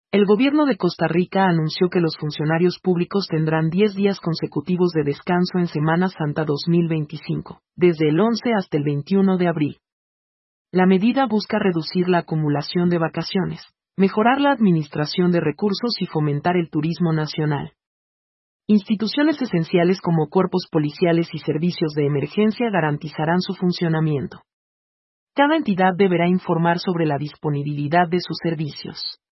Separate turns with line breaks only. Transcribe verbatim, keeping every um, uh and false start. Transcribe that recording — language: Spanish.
El gobierno de Costa Rica anunció que los funcionarios públicos tendrán diez días consecutivos de descanso en Semana Santa dos mil veinticinco, desde el once hasta el veintiuno de abril. La medida busca reducir la acumulación de vacaciones, mejorar la administración de recursos y fomentar el turismo nacional. Instituciones esenciales como cuerpos policiales y servicios de emergencia garantizarán su funcionamiento. Cada entidad deberá informar sobre la disponibilidad de sus servicios.